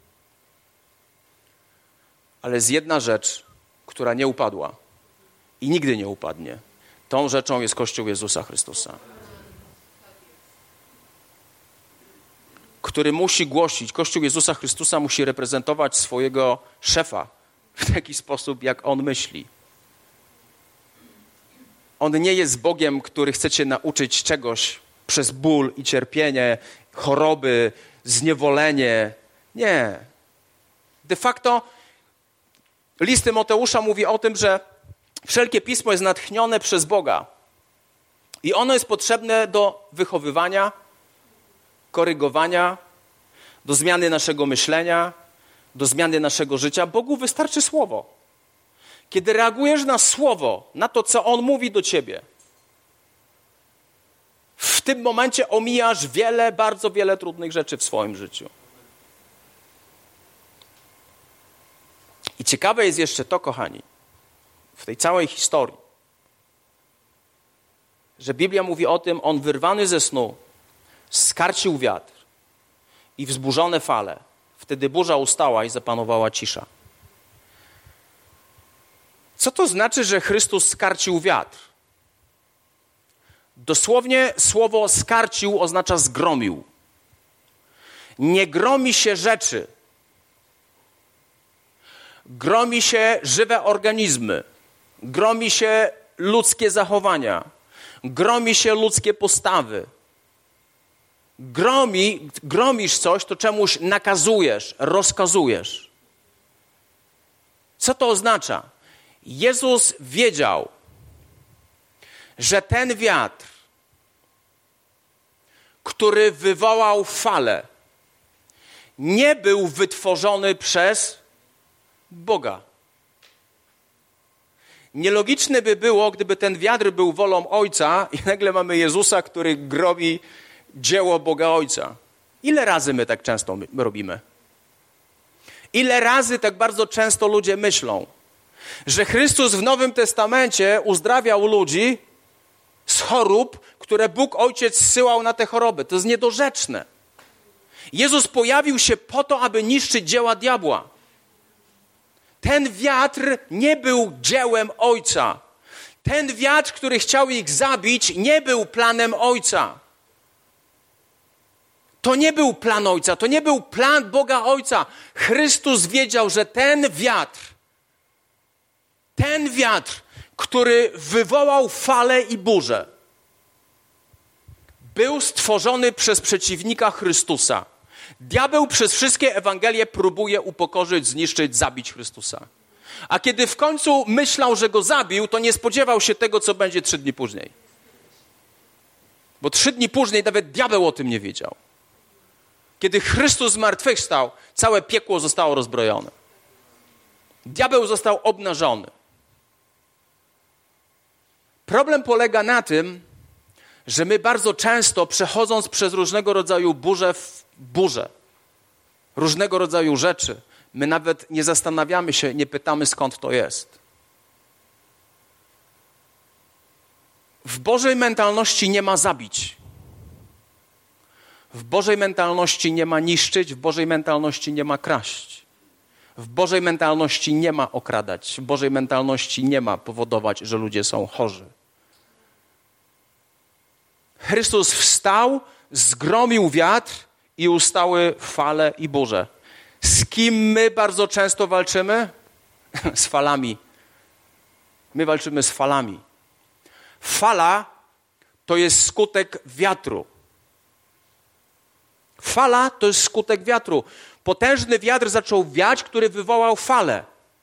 Ale jest jedna rzecz, która nie upadła i nigdy nie upadnie. Tą rzeczą jest Kościół Jezusa Chrystusa, który musi głosić, Kościół Jezusa Chrystusa musi reprezentować swojego szefa w taki sposób, jak on myśli. On nie jest Bogiem, który chce cię nauczyć czegoś przez ból i cierpienie, choroby, zniewolenie. Nie. De facto list Tymoteusza mówi o tym, że wszelkie pismo jest natchnione przez Boga i ono jest potrzebne do wychowywania, korygowania, do zmiany naszego myślenia, do zmiany naszego życia. Bogu wystarczy słowo. Kiedy reagujesz na słowo, na to, co On mówi do ciebie, w tym momencie omijasz wiele, bardzo wiele trudnych rzeczy w swoim życiu. I ciekawe jest jeszcze to, kochani, w tej całej historii, że Biblia mówi o tym, on wyrwany ze snu, skarcił wiatr i wzburzone fale. Wtedy burza ustała i zapanowała cisza. Co to znaczy, że Chrystus skarcił wiatr? Dosłownie słowo skarcił oznacza zgromił. Nie gromi się rzeczy. Gromi się żywe organizmy. Gromi się ludzkie zachowania. Gromi się ludzkie postawy. Gromi, gromisz coś, to czemuś nakazujesz, rozkazujesz. Co to oznacza? Jezus wiedział, że ten wiatr, który wywołał falę, nie był wytworzony przez Boga. Nielogiczne by było, gdyby ten wiatr był wolą Ojca i nagle mamy Jezusa, który gromi dzieło Boga Ojca. Ile razy my tak często my robimy? Ile razy tak bardzo często ludzie myślą, że Chrystus w Nowym Testamencie uzdrawiał ludzi z chorób, które Bóg Ojciec zsyłał na te choroby. To jest niedorzeczne. Jezus pojawił się po to, aby niszczyć dzieła diabła. Ten wiatr nie był dziełem Ojca. Ten wiatr, który chciał ich zabić, nie był planem Ojca. To nie był plan Ojca, to nie był plan Boga Ojca. Chrystus wiedział, że ten wiatr, ten wiatr, który wywołał falę i burzę, był stworzony przez przeciwnika Chrystusa. Diabeł przez wszystkie Ewangelie próbuje upokorzyć, zniszczyć, zabić Chrystusa. A kiedy w końcu myślał, że go zabił, to nie spodziewał się tego, co będzie trzy dni później. Bo trzy dni później nawet diabeł o tym nie wiedział. Kiedy Chrystus zmartwychwstał, całe piekło zostało rozbrojone. Diabeł został obnażony. Problem polega na tym, że my bardzo często, przechodząc przez różnego rodzaju burze w burze, różnego rodzaju rzeczy, my nawet nie zastanawiamy się, nie pytamy, skąd to jest. W Bożej mentalności nie ma zabić. W Bożej mentalności nie ma niszczyć, w Bożej mentalności nie ma kraść. W Bożej mentalności nie ma okradać, w Bożej mentalności nie ma powodować, że ludzie są chorzy. Chrystus wstał, zgromił wiatr i ustały fale i burze. Z kim my bardzo często walczymy? Z falami. My walczymy z falami. Fala to jest skutek wiatru. Fala to jest skutek wiatru. Potężny wiatr zaczął wiać, który wywołał falę.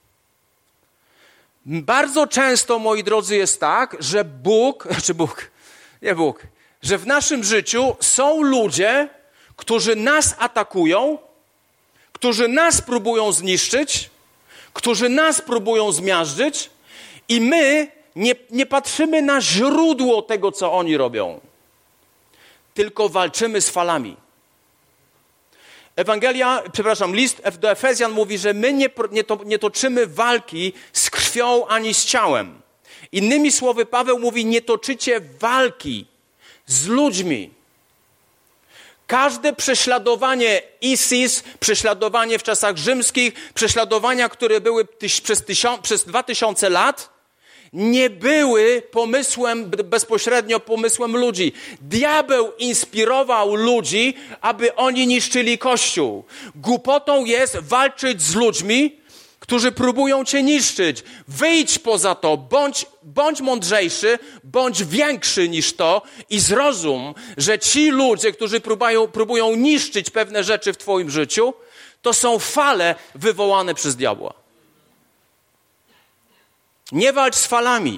Bardzo często, moi drodzy, jest tak, że Bóg, czy Bóg, nie Bóg, że w naszym życiu są ludzie, którzy nas atakują, którzy nas próbują zniszczyć, którzy nas próbują zmiażdżyć i my nie, nie patrzymy na źródło tego, co oni robią, tylko walczymy z falami. Ewangelia, przepraszam, list do Efezjan mówi, że my nie, nie, to, nie toczymy walki z krwią ani z ciałem. Innymi słowy, Paweł mówi, nie toczycie walki z ludźmi. Każde prześladowanie ISIS, prześladowanie w czasach rzymskich, prześladowania, które były tyś, przez, tysiąc, przez dwa tysiące lat, nie były pomysłem, bezpośrednio pomysłem ludzi. Diabeł inspirował ludzi, aby oni niszczyli Kościół. Głupotą jest walczyć z ludźmi, którzy próbują cię niszczyć. Wyjdź poza to, bądź, bądź mądrzejszy, bądź większy niż to i zrozum, że ci ludzie, którzy próbują, próbują niszczyć pewne rzeczy w twoim życiu, to są fale wywołane przez diabła. Nie walcz z falami.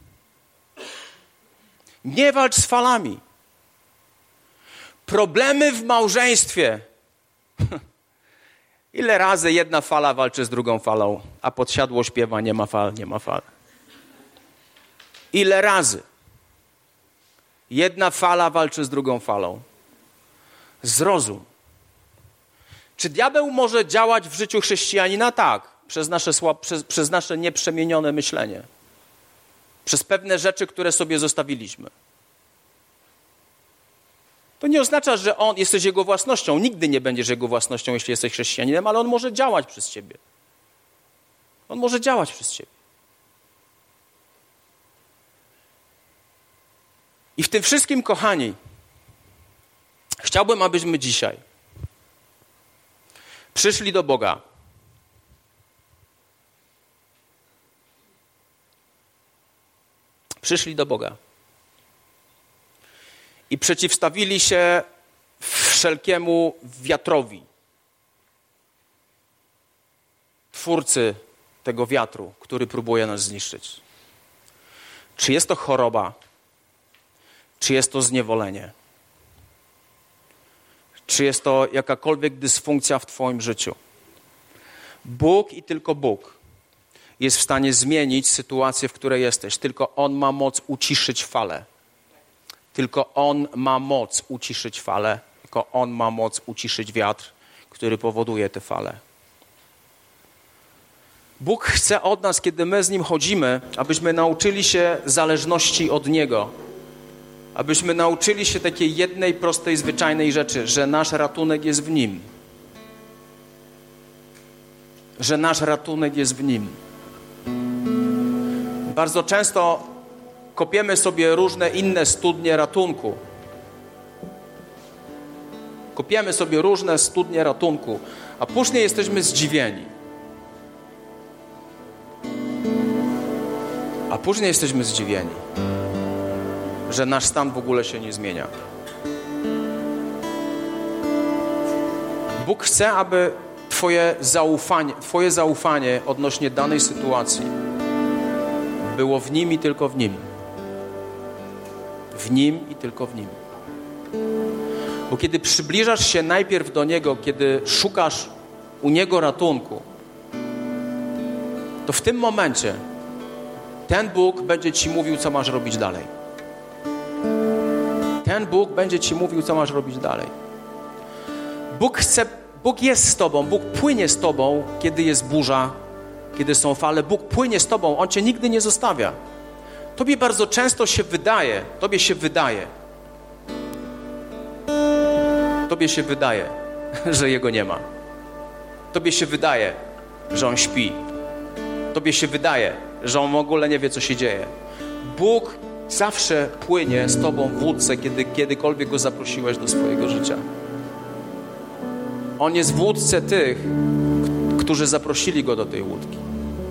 Nie walcz z falami. Problemy w małżeństwie. Ile razy jedna fala walczy z drugą falą, a podsiadło śpiewa, nie ma fal, nie ma fal. Ile razy jedna fala walczy z drugą falą. Zrozum. Czy diabeł może działać w życiu chrześcijanina? Tak. Przez nasze, słab, przez, przez nasze nieprzemienione myślenie. Przez pewne rzeczy, które sobie zostawiliśmy. To nie oznacza, że on jesteś jego własnością. Nigdy nie będziesz jego własnością, jeśli jesteś chrześcijaninem, ale on może działać przez ciebie. On może działać przez ciebie. I w tym wszystkim, kochani, chciałbym, abyśmy dzisiaj przyszli do Boga. Przyszli do Boga i przeciwstawili się wszelkiemu wiatrowi, twórcy tego wiatru, który próbuje nas zniszczyć. Czy jest to choroba, czy jest to zniewolenie, czy jest to jakakolwiek dysfunkcja w twoim życiu. Bóg i tylko Bóg jest w stanie zmienić sytuację, w której jesteś. Tylko On ma moc uciszyć falę. Tylko On ma moc uciszyć falę. Tylko On ma moc uciszyć wiatr, który powoduje te fale. Bóg chce od nas, kiedy my z Nim chodzimy, abyśmy nauczyli się zależności od Niego. Abyśmy nauczyli się takiej jednej, prostej, zwyczajnej rzeczy, że nasz ratunek jest w Nim. Że nasz ratunek jest w Nim. Bardzo często kopiemy sobie różne inne studnie ratunku. Kopiemy sobie różne studnie ratunku, a później jesteśmy zdziwieni. A później jesteśmy zdziwieni, że nasz stan w ogóle się nie zmienia. Bóg chce, aby Twoje zaufanie, Twoje zaufanie odnośnie danej sytuacji było w Nim i tylko w Nim. W Nim i tylko w Nim. Bo kiedy przybliżasz się najpierw do Niego, kiedy szukasz u Niego ratunku, to w tym momencie ten Bóg będzie Ci mówił, co masz robić dalej. Ten Bóg będzie Ci mówił, co masz robić dalej. Bóg chce, Bóg jest z Tobą, Bóg płynie z Tobą, kiedy jest burza, kiedy są fale. Bóg płynie z Tobą, On Cię nigdy nie zostawia. Tobie bardzo często się wydaje, Tobie się wydaje, Tobie się wydaje, że Jego nie ma. Tobie się wydaje, że On śpi. Tobie się wydaje, że On w ogóle nie wie, co się dzieje. Bóg zawsze płynie z Tobą w łódce, kiedy kiedykolwiek Go zaprosiłeś do swojego życia. On jest w łódce tych, którzy zaprosili Go do tej łódki.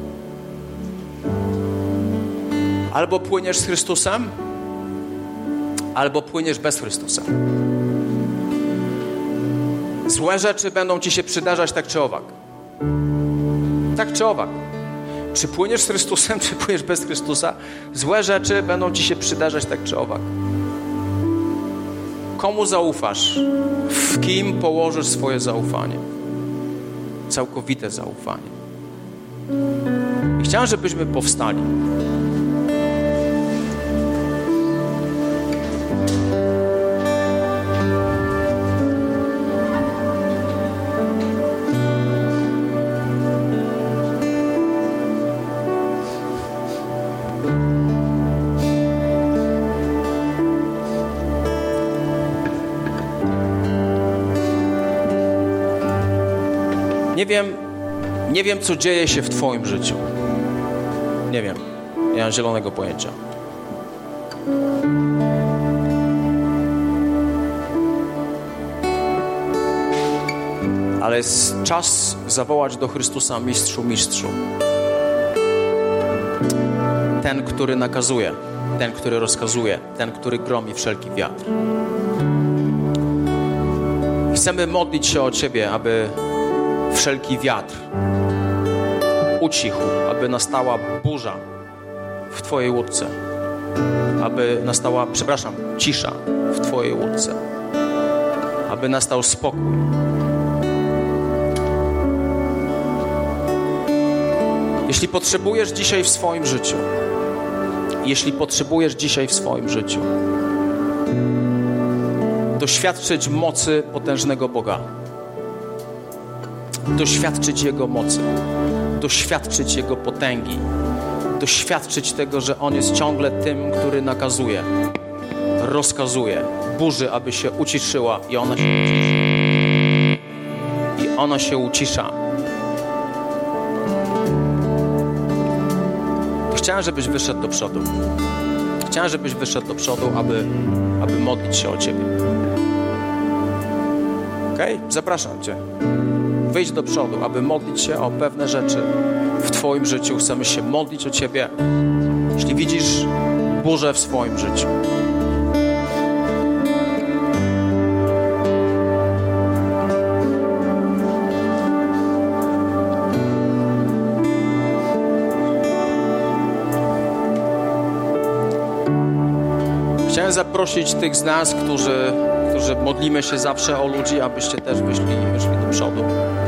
Albo płyniesz z Chrystusem, albo płyniesz bez Chrystusa. Złe rzeczy będą ci się przydarzać tak czy owak. Tak czy owak. Czy płyniesz z Chrystusem, czy płyniesz bez Chrystusa, złe rzeczy będą ci się przydarzać tak czy owak. Komu zaufasz? W kim położysz swoje zaufanie? Całkowite zaufanie. I chciałem, żebyśmy powstali. Nie wiem, nie wiem, co dzieje się w Twoim życiu. Nie wiem. Nie mam zielonego pojęcia. Ale jest czas zawołać do Chrystusa: Mistrzu, Mistrzu. Ten, który nakazuje, ten, który rozkazuje, ten, który gromi wszelki wiatr. Chcemy modlić się o Ciebie, aby wszelki wiatr ucichł, aby nastała burza w Twojej łódce, aby nastała, przepraszam, cisza w Twojej łódce, aby nastał spokój. Jeśli potrzebujesz dzisiaj w swoim życiu, jeśli potrzebujesz dzisiaj w swoim życiu doświadczyć mocy potężnego Boga, doświadczyć Jego mocy, doświadczyć Jego potęgi, doświadczyć tego, że On jest ciągle tym, który nakazuje, rozkazuje burzy, aby się uciszyła i ona się ucisza. I ona się ucisza. Chciałem, żebyś wyszedł do przodu. Chciałem, żebyś wyszedł do przodu, aby, aby modlić się o Ciebie. Okej? Okay? Zapraszam Cię. Wyjdź do przodu, aby modlić się o pewne rzeczy w Twoim życiu. Chcemy się modlić o Ciebie, jeśli widzisz burzę w swoim życiu. Chciałem zaprosić tych z nas, którzy, którzy modlimy się zawsze o ludzi, abyście też wyszli, wyszli do przodu.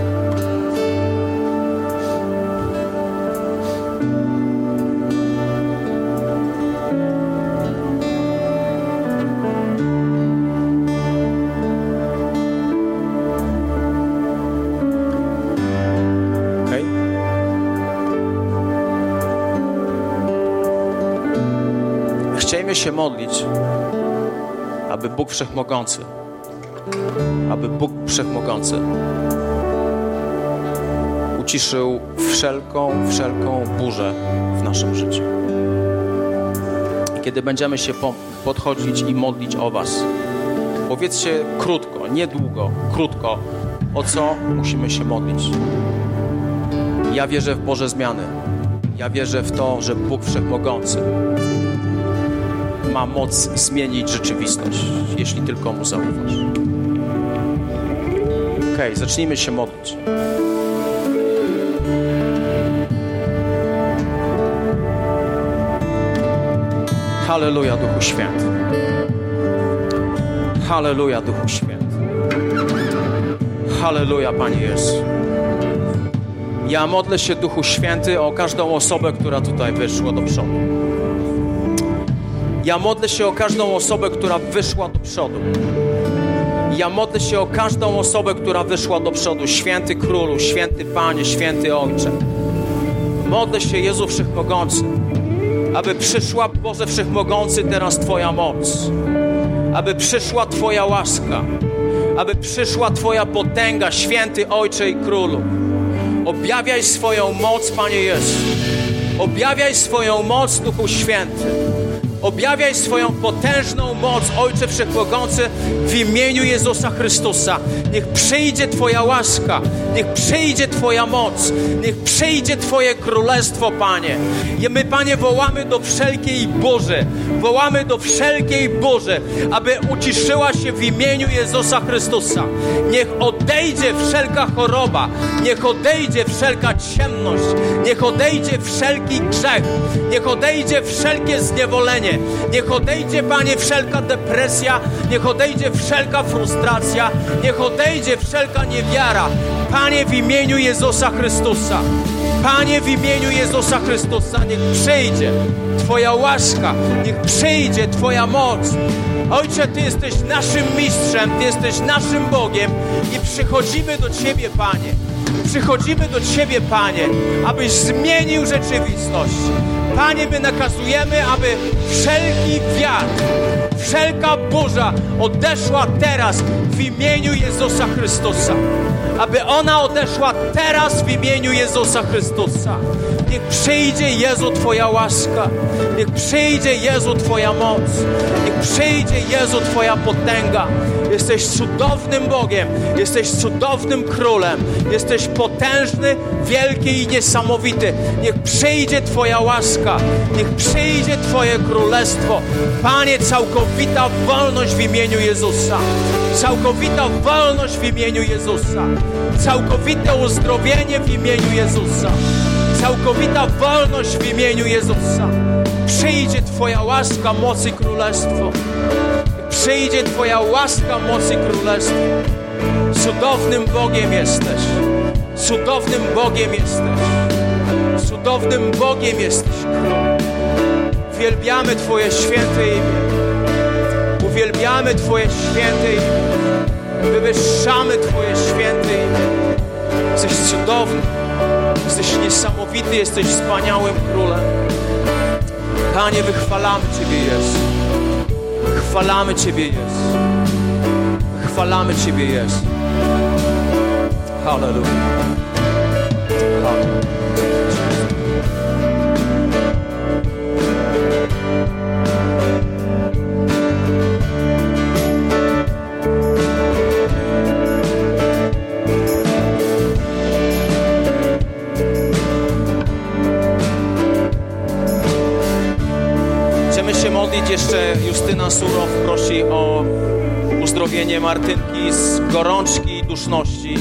Okay. Chciejmy się modlić, aby Bóg Wszechmogący, aby Bóg Wszechmogący uciszył wszelką, wszelką burzę w naszym życiu. I kiedy będziemy się po, podchodzić i modlić o was, powiedzcie krótko, nie długo, krótko, o co musimy się modlić. Ja wierzę w Boże zmiany. Ja wierzę w to, że Bóg Wszechmogący ma moc zmienić rzeczywistość, jeśli tylko Mu zaufasz. Okej, okay, zacznijmy się modlić. Halleluja, Duchu Święty. Halleluja, Duchu Święty. Halleluja, Panie Jezu. Ja modlę się, Duchu Święty, o każdą osobę, która tutaj wyszła do przodu. Ja modlę się o każdą osobę, która wyszła do przodu. Ja modlę się o każdą osobę, która wyszła do przodu. Święty Królu, Święty Panie, Święty Ojcze. Modlę się, Jezu Wszechmogący, aby przyszła, Boże Wszechmogący, teraz Twoja moc. Aby przyszła Twoja łaska. aby przyszła Twoja potęga, święty Ojcze i Królu. Objawiaj swoją moc, Panie Jezu. Objawiaj swoją moc, Duchu Święty. Objawiaj swoją potężną moc, Ojcze Wszechmogący, w imieniu Jezusa Chrystusa. Niech przyjdzie Twoja łaska, niech przyjdzie Twoja moc, niech przyjdzie Twoje królestwo, Panie. I my, Panie, wołamy do wszelkiej burzy, wołamy do wszelkiej burzy, aby uciszyła się w imieniu Jezusa Chrystusa. Niech odejdzie wszelka choroba, niech odejdzie wszelka ciemność, niech odejdzie wszelki grzech, niech odejdzie wszelkie zniewolenie. Niech odejdzie, Panie, wszelka depresja, niech odejdzie wszelka frustracja, niech odejdzie wszelka niewiara. Panie, w imieniu Jezusa Chrystusa, Panie, w imieniu Jezusa Chrystusa, niech przyjdzie Twoja łaska, niech przyjdzie Twoja moc. Ojcze, Ty jesteś naszym mistrzem, Ty jesteś naszym Bogiem i przychodzimy do Ciebie, Panie. Przychodzimy do Ciebie, Panie, abyś zmienił rzeczywistość. Panie, my nakazujemy, aby wszelki wiatr, wszelka burza odeszła teraz w imieniu Jezusa Chrystusa. Aby ona odeszła teraz w imieniu Jezusa Chrystusa. Niech przyjdzie, Jezu, Twoja łaska. Niech przyjdzie, Jezu, Twoja moc. Niech przyjdzie, Jezu, Twoja potęga. Jesteś cudownym Bogiem. Jesteś cudownym Królem. Jesteś potężny, wielki i niesamowity. Niech przyjdzie Twoja łaska. Niech przyjdzie Twoje królestwo. Panie, całkowita wolność w imieniu Jezusa. Całkowita wolność w imieniu Jezusa. Całkowite uzdrowienie w imieniu Jezusa. Całkowita wolność w imieniu Jezusa. Przyjdzie Twoja łaska, moc i królestwo. Przyjdzie Twoja łaska, moc i królestwo. Cudownym Bogiem jesteś. Cudownym Bogiem jesteś. Cudownym Bogiem jesteś, Król. Uwielbiamy Twoje święte imię. Uwielbiamy Twoje święte imię. Wywyższamy Twoje święte imię. Jesteś cudowny. Jesteś niesamowity, jesteś wspaniałym Królem. Panie, wychwalamy Ciebie, Jezu. Chwalamy Ciebie, Jezu. Chwalamy Ciebie, Jezu. Halleluja. Halleluja. Jeszcze Justyna Surow prosi o uzdrowienie Martynki z gorączki i duszności.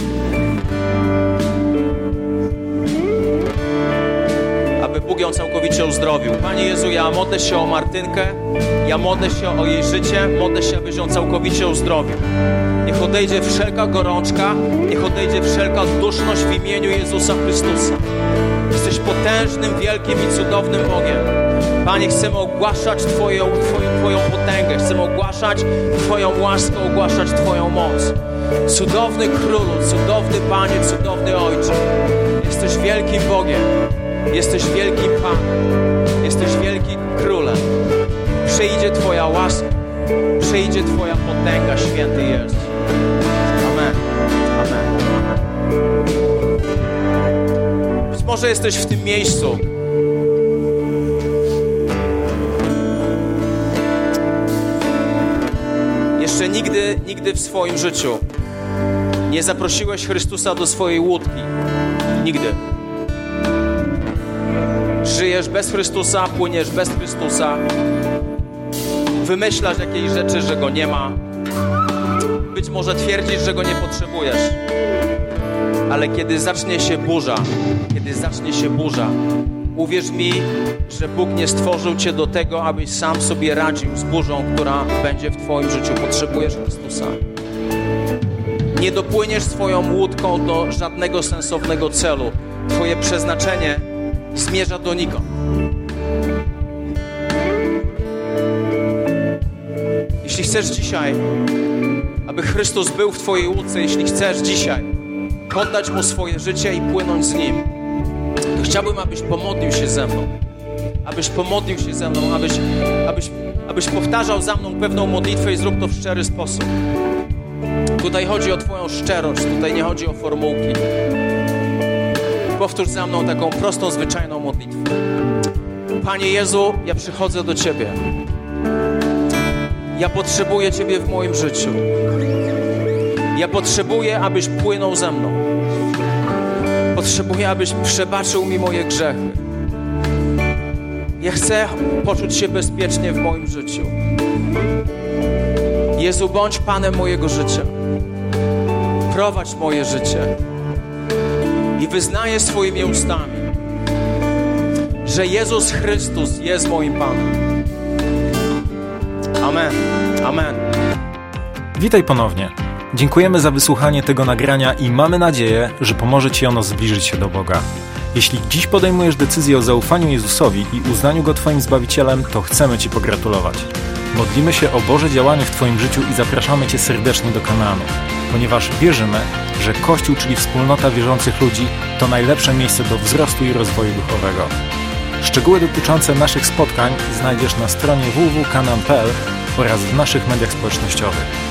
Aby Bóg ją całkowicie uzdrowił. Panie Jezu, ja modlę się o Martynkę, ja modlę się o jej życie, modlę się, abyś ją całkowicie uzdrowił. Niech odejdzie wszelka gorączka, niech odejdzie wszelka duszność w imieniu Jezusa Chrystusa. Jesteś potężnym, wielkim i cudownym Bogiem. Panie, chcemy ogłaszać Twoją, Twoją, Twoją potęgę, chcemy ogłaszać Twoją łaskę, ogłaszać Twoją moc. Cudowny Królu, cudowny Panie, cudowny Ojcze. Jesteś wielkim Bogiem, jesteś wielkim Panem, jesteś wielkim Królem. Przyjdzie Twoja łaska, przyjdzie Twoja potęga, święty Jezu. Amen. Amen. Być może jesteś w tym miejscu. Jeszcze nigdy, nigdy w swoim życiu nie zaprosiłeś Chrystusa do swojej łódki. Nigdy. Żyjesz bez Chrystusa, płyniesz bez Chrystusa. Wymyślasz jakieś rzeczy, że Go nie ma. Być może twierdzisz, że Go nie potrzebujesz. Ale kiedy zacznie się burza, kiedy zacznie się burza, uwierz mi, że Bóg nie stworzył Cię do tego, abyś sam sobie radził z burzą, która będzie w Twoim życiu. Potrzebujesz Chrystusa. Nie dopłyniesz swoją łódką do żadnego sensownego celu. Twoje przeznaczenie zmierza donikąd. Jeśli chcesz dzisiaj, aby Chrystus był w Twojej łódce, jeśli chcesz dzisiaj poddać Mu swoje życie i płynąć z Nim, to chciałbym, abyś pomodlił się ze mną. Abyś pomodlił się ze mną, abyś, abyś, abyś powtarzał za mną pewną modlitwę i zrób to w szczery sposób. Tutaj chodzi o Twoją szczerość, tutaj nie chodzi o formułki. Powtórz za mną taką prostą, zwyczajną modlitwę. Panie Jezu, ja przychodzę do Ciebie. Ja potrzebuję Ciebie w moim życiu. Ja potrzebuję, abyś płynął ze mną. Potrzebuję, abyś przebaczył mi moje grzechy. Ja chcę poczuć się bezpiecznie w moim życiu. Jezu, bądź Panem mojego życia. Prowadź moje życie. I wyznaję swoimi ustami, że Jezus Chrystus jest moim Panem. Amen. Amen. Witaj ponownie. Dziękujemy za wysłuchanie tego nagrania i mamy nadzieję, że pomoże Ci ono zbliżyć się do Boga. Jeśli dziś podejmujesz decyzję o zaufaniu Jezusowi i uznaniu Go Twoim Zbawicielem, to chcemy Ci pogratulować. Modlimy się o Boże działanie w Twoim życiu i zapraszamy Cię serdecznie do Kanaanu, ponieważ wierzymy, że Kościół, czyli wspólnota wierzących ludzi, to najlepsze miejsce do wzrostu i rozwoju duchowego. Szczegóły dotyczące naszych spotkań znajdziesz na stronie w w w kropka kanaan kropka p l oraz w naszych mediach społecznościowych.